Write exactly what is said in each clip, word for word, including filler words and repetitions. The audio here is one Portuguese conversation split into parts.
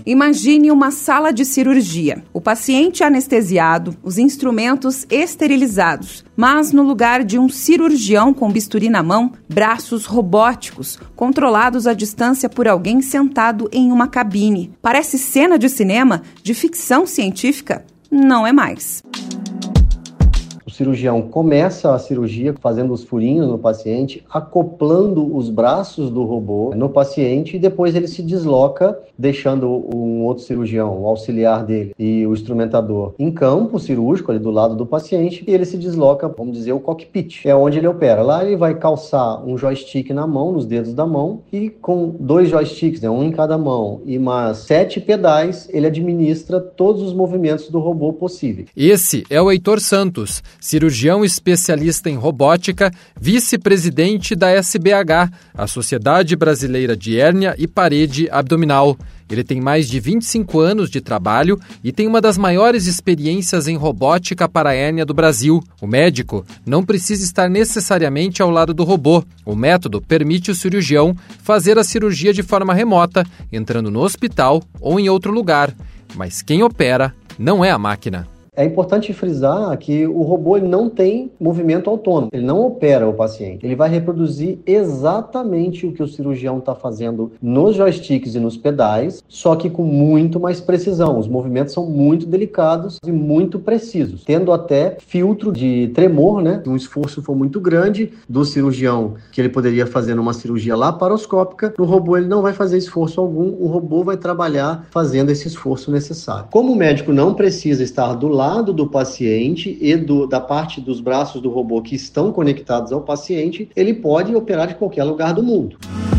Imagine uma sala de cirurgia, o paciente anestesiado, os instrumentos esterilizados, mas no lugar de um cirurgião com bisturi na mão, braços robóticos, controlados à distância por alguém sentado em uma cabine. Parece cena de cinema, de ficção científica? Não é mais. O cirurgião começa a cirurgia fazendo os furinhos no paciente, acoplando os braços do robô no paciente e depois ele se desloca, deixando um outro cirurgião, o auxiliar dele e o instrumentador em campo cirúrgico, ali do lado do paciente, e ele se desloca, vamos dizer, o cockpit. É onde ele opera. Lá ele vai calçar um joystick na mão, nos dedos da mão, e com dois joysticks, né, um em cada mão, e mais sete pedais, ele administra todos os movimentos do robô possíveis. Esse é o Heitor Santos, cirurgião especialista em robótica, vice-presidente da S B H, a Sociedade Brasileira de Hérnia e Parede Abdominal. Ele tem mais de vinte e cinco anos de trabalho e tem uma das maiores experiências em robótica para a hérnia do Brasil. O médico não precisa estar necessariamente ao lado do robô. O método permite o cirurgião fazer a cirurgia de forma remota, entrando no hospital ou em outro lugar. Mas quem opera não é a máquina. É importante frisar que o robô ele não tem movimento autônomo, ele não opera o paciente. Ele vai reproduzir exatamente o que o cirurgião está fazendo nos joysticks e nos pedais, só que com muito mais precisão. Os movimentos são muito delicados e muito precisos, tendo até filtro de tremor, né? Se um esforço for muito grande do cirurgião que ele poderia fazer numa cirurgia laparoscópica, no robô ele não vai fazer esforço algum, o robô vai trabalhar fazendo esse esforço necessário. Como o médico não precisa estar do lado lado do paciente e do, da parte dos braços do robô que estão conectados ao paciente, ele pode operar de qualquer lugar do mundo.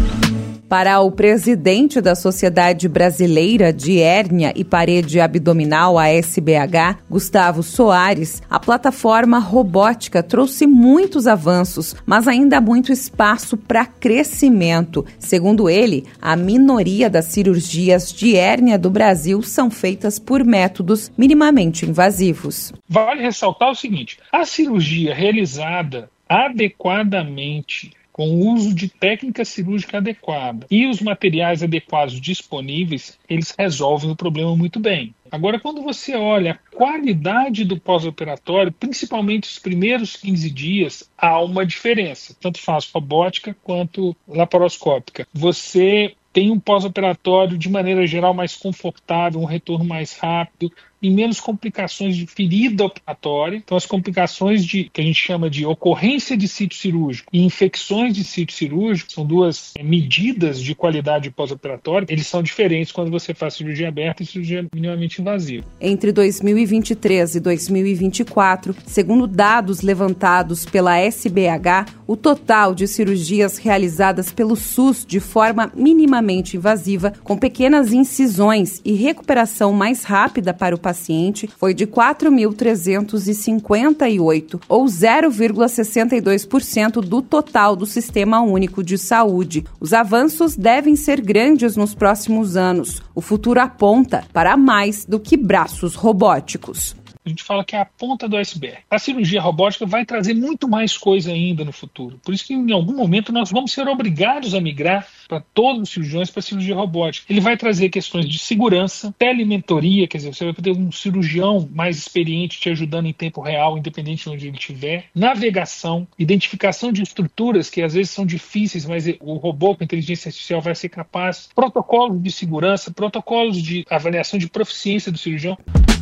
Para o presidente da Sociedade Brasileira de Hérnia e Parede Abdominal, a S B H, Gustavo Soares, a plataforma robótica trouxe muitos avanços, mas ainda há muito espaço para crescimento. Segundo ele, a minoria das cirurgias de hérnia do Brasil são feitas por métodos minimamente invasivos. Vale ressaltar o seguinte: a cirurgia realizada adequadamente, com o uso de técnica cirúrgica adequada e os materiais adequados disponíveis, eles resolvem o problema muito bem. Agora, quando você olha a qualidade do pós-operatório, principalmente os primeiros quinze dias, há uma diferença, tanto faz robótica quanto laparoscópica. Você tem um pós-operatório, de maneira geral, mais confortável, um retorno mais rápido e menos complicações de ferida operatória. Então, as complicações de, que a gente chama de ocorrência de sítio cirúrgico e infecções de sítio cirúrgico, são duas medidas de qualidade pós-operatória, eles são diferentes quando você faz cirurgia aberta e cirurgia minimamente invasiva. Entre dois mil e vinte e três e dois mil e vinte e quatro, segundo dados levantados pela S B H, o total de cirurgias realizadas pelo SUS de forma minimamente invasiva, com pequenas incisões e recuperação mais rápida para o paciente, foi de quatro mil trezentos e cinquenta e oito, ou zero vírgula sessenta e dois por cento do total do Sistema Único de Saúde. Os avanços devem ser grandes nos próximos anos. O futuro aponta para mais do que braços robóticos. A gente fala que é a ponta do iceberg. A cirurgia robótica vai trazer muito mais coisa ainda no futuro. Por isso que em algum momento nós vamos ser obrigados a migrar para todos os cirurgiões para a cirurgia robótica. Ele vai trazer questões de segurança, telementoria, quer dizer, você vai ter um cirurgião mais experiente te ajudando em tempo real, independente de onde ele estiver, navegação, identificação de estruturas que às vezes são difíceis, mas o robô com inteligência artificial vai ser capaz, protocolos de segurança, protocolos de avaliação de proficiência do cirurgião.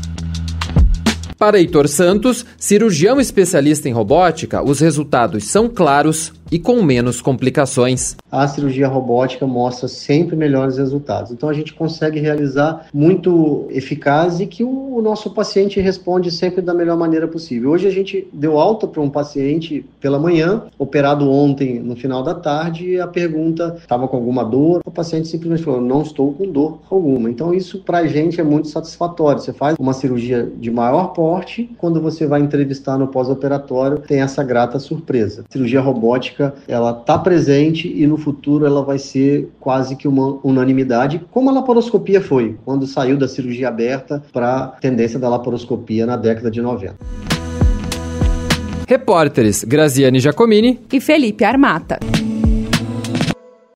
Para Heitor Santos, cirurgião especialista em robótica, os resultados são claros e com menos complicações. A cirurgia robótica mostra sempre melhores resultados. Então a gente consegue realizar muito eficaz e que o nosso paciente responde sempre da melhor maneira possível. Hoje a gente deu alta para um paciente pela manhã, operado ontem no final da tarde, e a pergunta, estava com alguma dor? O paciente simplesmente falou, não estou com dor alguma. Então isso para a gente é muito satisfatório. Você faz uma cirurgia de maior porte, quando você vai entrevistar no pós-operatório, tem essa grata surpresa. A cirurgia robótica, ela está presente e no futuro ela vai ser quase que uma unanimidade, como a laparoscopia foi, quando saiu da cirurgia aberta para a tendência da laparoscopia na década de noventa. Repórteres Graziane Giacomini e Felipe Armata.